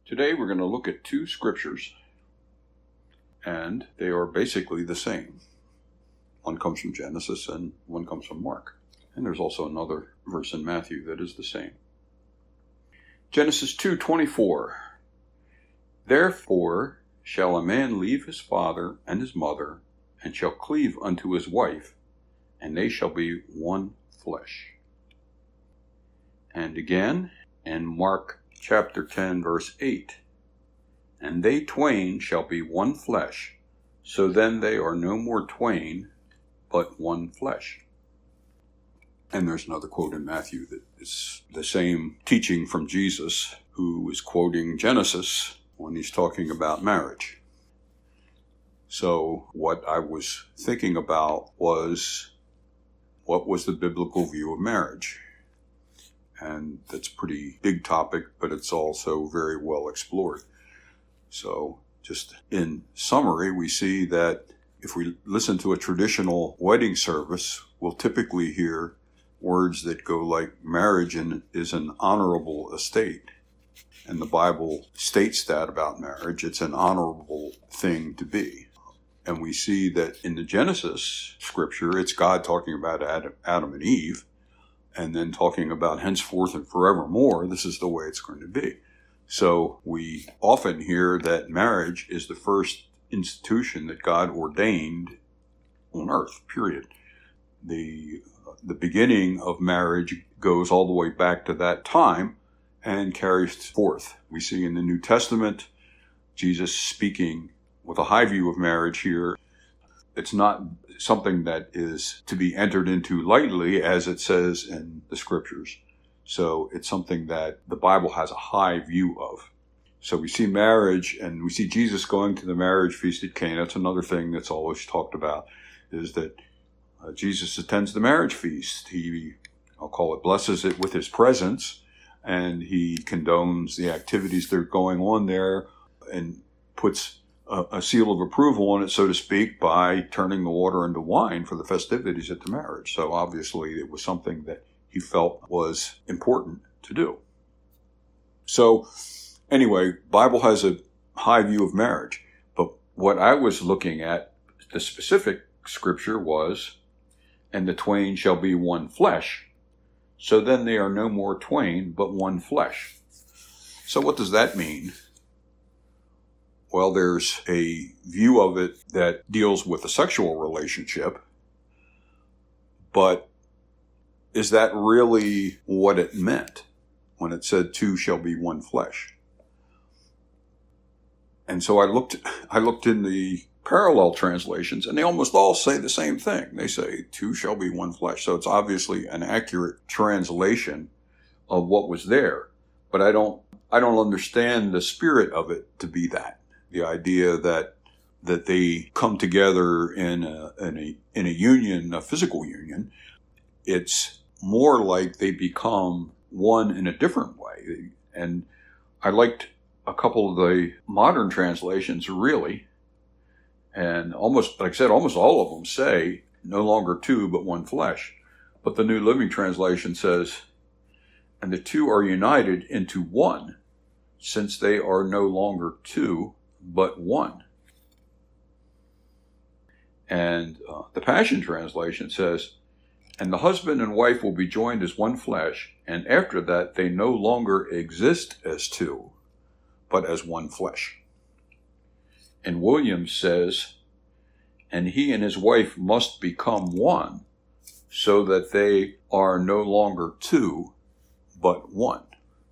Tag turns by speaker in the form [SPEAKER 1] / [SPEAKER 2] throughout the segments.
[SPEAKER 1] Today we're going to look at two scriptures, and they are basically the same. One comes from Genesis and one comes from Mark. And there's also another verse in Matthew that is the same. Genesis 2:24. Therefore shall a man leave his father and his mother, and shall cleave unto his wife, and they shall be one flesh. And again in Mark chapter 10, verse 8. And they twain shall be one flesh, so then they are no more twain, but one flesh. And there's another quote in Matthew that is the same teaching from Jesus, who is quoting Genesis when he's talking about marriage. So what I was thinking about was, what was the biblical view of marriage? And that's a pretty big topic, but it's also very well explored. So just in summary, we see that if we listen to a traditional wedding service, we'll typically hear words that go like, marriage is an honorable estate. And the Bible states that about marriage. It's an honorable thing to be. And we see that in the Genesis scripture, it's God talking about Adam and Eve, and then talking about henceforth and forevermore, this is the way it's going to be. So we often hear that marriage is the first institution that God ordained on earth, period. The beginning of marriage goes all the way back to that time and carries forth. We see in the New Testament, Jesus speaking with a high view of marriage here. It's not something that is to be entered into lightly, as it says in the scriptures. So it's something that the Bible has a high view of. So we see marriage, and we see Jesus going to the marriage feast at Cana. That's another thing that's always talked about, is that Jesus attends the marriage feast. He, I'll call it, blesses it with his presence, and he condones the activities that are going on there and puts a seal of approval on it, so to speak, by turning the water into wine for the festivities at the marriage. So obviously it was something that he felt was important to do. So anyway, Bible has a high view of marriage. But what I was looking at, the specific scripture was, and the twain shall be one flesh. So then they are no more twain, but one flesh. So what does that mean? Well, there's a view of it that deals with a sexual relationship, but is that really what it meant when it said two shall be one flesh? And so I looked in the parallel translations, and they almost all say the same thing. They say two shall be one flesh. So it's obviously an accurate translation of what was there, but I don't understand the spirit of it to be that. The idea that they come together in a union, a physical union. It's more like they become one in a different way. And I liked a couple of the modern translations, really. And almost, like I said, almost all of them say no longer two, but one flesh. But the New Living Translation says, and the two are united into one, since they are no longer two, but one. And the Passion Translation says, and the husband and wife will be joined as one flesh, and after that they no longer exist as two, but as one flesh. And Williams says, and he and his wife must become one, so that they are no longer two, but one.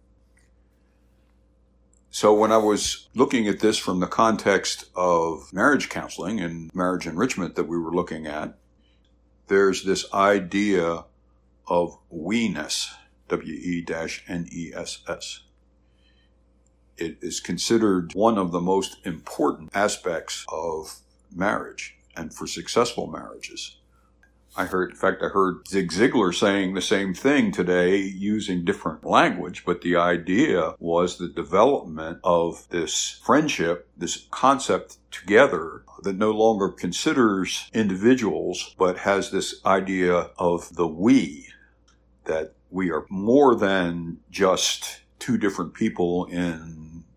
[SPEAKER 1] So when I was looking at this from the context of marriage counseling and marriage enrichment that we were looking at, there's this idea of we-ness, W-E-N-E-S-S. It is considered one of the most important aspects of marriage and for successful marriages. I heard Zig Ziglar saying the same thing today using different language, but the idea was the development of this friendship, this concept together that no longer considers individuals, but has this idea of the we, that we are more than just two different people in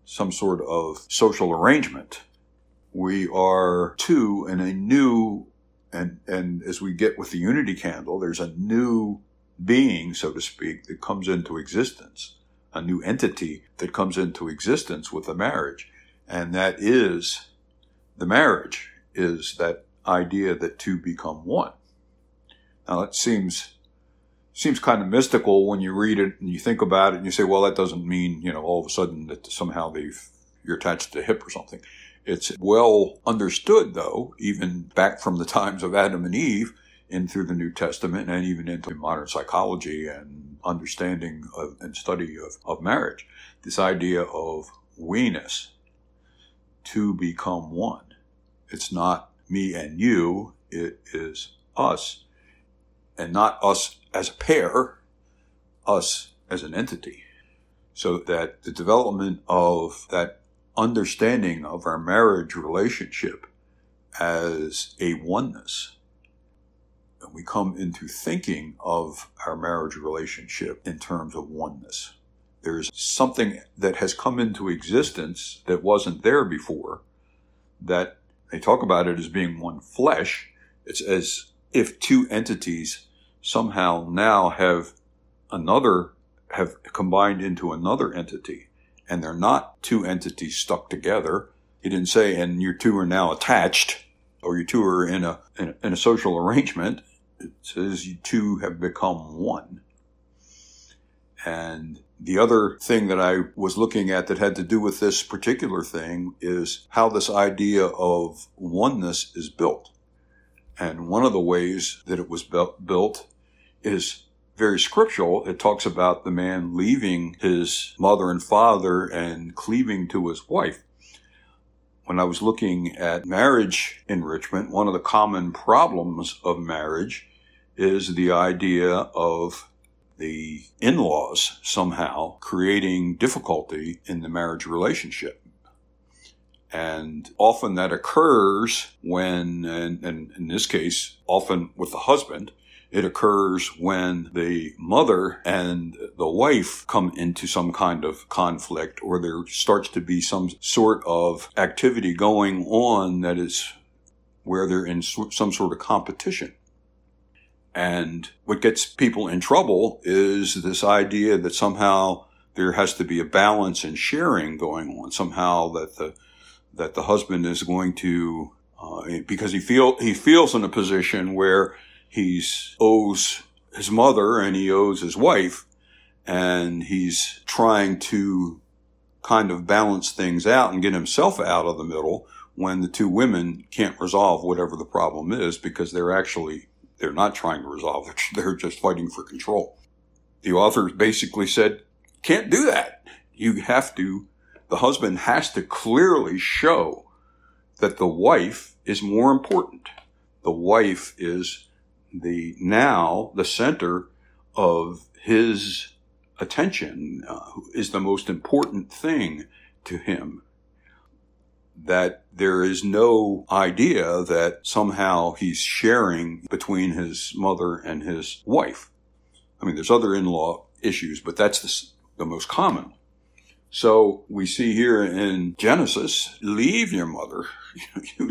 [SPEAKER 1] some sort of social arrangement. We are two in a new, and as we get with the unity candle, there's a new being, so to speak, that comes into existence, a new entity that comes into existence with the marriage. And that is, the marriage is that idea that two become one. Now it seems kind of mystical when you read it and you think about it and you say, well, that doesn't mean, all of a sudden that somehow you're attached to the hip or something. It's well understood, though, even back from the times of Adam and Eve in through the New Testament and even into modern psychology and understanding and study of marriage. This idea of we-ness, to become one. It's not me and you, it is us. And not us as a pair, us as an entity. So that the development of that understanding of our marriage relationship as a oneness, and we come into thinking of our marriage relationship in terms of oneness. There's something that has come into existence that wasn't there before, that they talk about it as being one flesh. It's as if two entities somehow now have combined into another entity. And they're not two entities stuck together. He didn't say, and you two are now attached, or you two are in a social arrangement. It says you two have become one. And the other thing that I was looking at that had to do with this particular thing is how this idea of oneness is built. And one of the ways that it was built is very scriptural. It talks about the man leaving his mother and father and cleaving to his wife. When I was looking at marriage enrichment, one of the common problems of marriage is the idea of the in-laws somehow creating difficulty in the marriage relationship. And often that occurs when, and in this case, often with the husband, it occurs when the mother and the wife come into some kind of conflict, or there starts to be some sort of activity going on that is where they're in some sort of competition. And what gets people in trouble is this idea that somehow there has to be a balance and sharing going on. Somehow that the husband is going to, because he feels in a position where he owes his mother and he owes his wife, and he's trying to kind of balance things out and get himself out of the middle when the two women can't resolve whatever the problem is, because they're not trying to resolve it. They're just fighting for control. The author basically said, can't do that. The husband has to clearly show that the wife is more important. The wife is the center of his attention, is the most important thing to him. That there is no idea that somehow he's sharing between his mother and his wife. I mean, there's other in-law issues, but that's the most common. So we see here in Genesis, leave your mother. You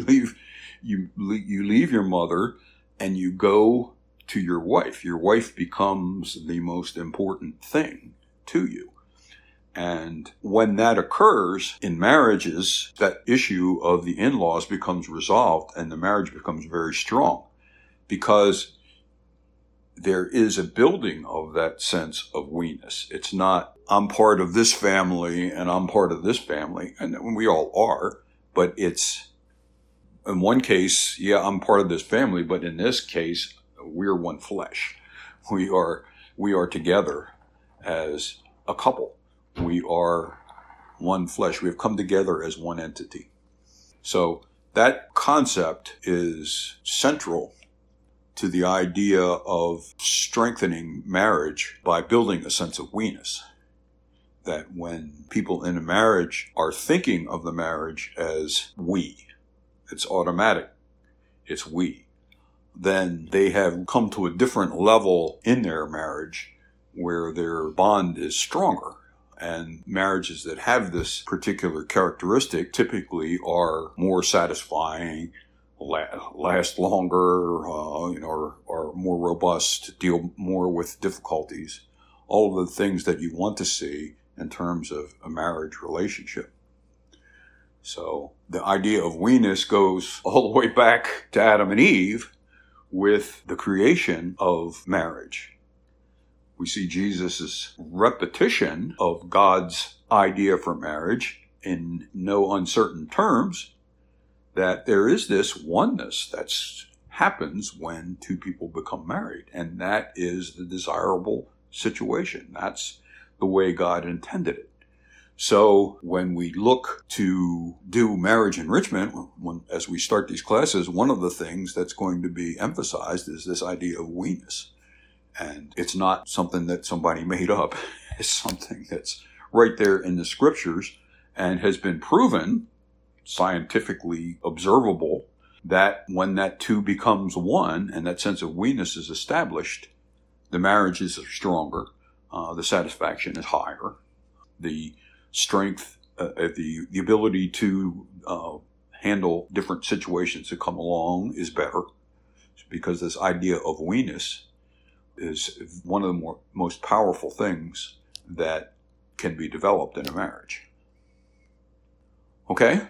[SPEAKER 1] leave your mother and you go to your wife. Your wife becomes the most important thing to you. And when that occurs in marriages, that issue of the in-laws becomes resolved and the marriage becomes very strong, because there is a building of that sense of we-ness. It's not, I'm part of this family and I'm part of this family, and we all are, but it's, in one case, yeah, I'm part of this family, but in this case, we're one flesh. We are together as a couple. We are one flesh. We have come together as one entity. So that concept is central to the idea of strengthening marriage by building a sense of we-ness. That when people in a marriage are thinking of the marriage as we, it's automatic, it's we, then they have come to a different level in their marriage where their bond is stronger. And marriages that have this particular characteristic typically are more satisfying, last longer, are more robust, deal more with difficulties, all of the things that you want to see in terms of a marriage relationship. So the idea of weeness goes all the way back to Adam and Eve with the creation of marriage. We see Jesus' repetition of God's idea for marriage in no uncertain terms, that there is this oneness that happens when two people become married, and that is the desirable situation. That's the way God intended it. So when we look to do marriage enrichment, as we start these classes, one of the things that's going to be emphasized is this idea of weeness. And it's not something that somebody made up. It's something that's right there in the scriptures and has been proven, scientifically observable, that when that two becomes one and that sense of weeness is established, the marriages are stronger, the satisfaction is higher, the strength, the ability to handle different situations that come along is better, because this idea of weeness is one of the most powerful things that can be developed in a marriage. Okay?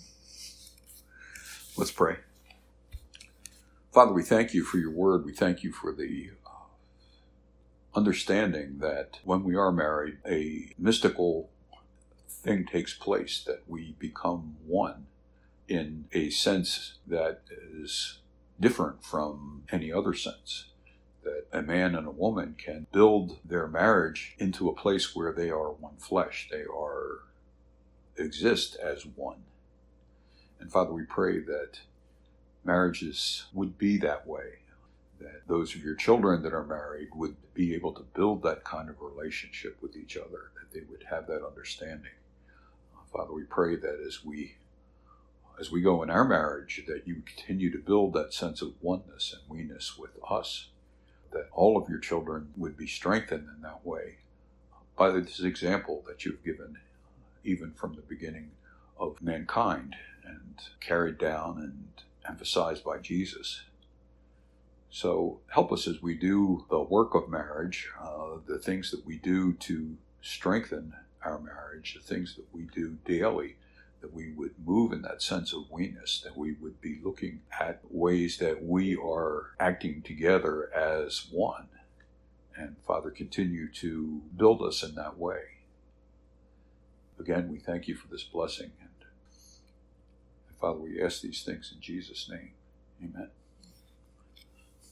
[SPEAKER 1] Let's pray. Father, we thank you for your word. We thank you for the understanding that when we are married, a mystical thing takes place, that we become one in a sense that is different from any other sense. That a man and a woman can build their marriage into a place where they are one flesh. They exist as one. And Father, we pray that marriages would be that way, that those of your children that are married would be able to build that kind of relationship with each other, that they would have that understanding. Father, we pray that as we go in our marriage, that you continue to build that sense of oneness and weeness with us, that all of your children would be strengthened in that way by this example that you've given, even from the beginning of mankind, and carried down and emphasized by Jesus. So help us as we do the work of marriage, the things that we do to strengthen our marriage, the things that we do daily, that we would move in that sense of weeness, that we would be looking at ways that we are acting together as one. And Father, continue to build us in that way. Again, we thank you for this blessing. And Father, we ask these things in Jesus' name. Amen.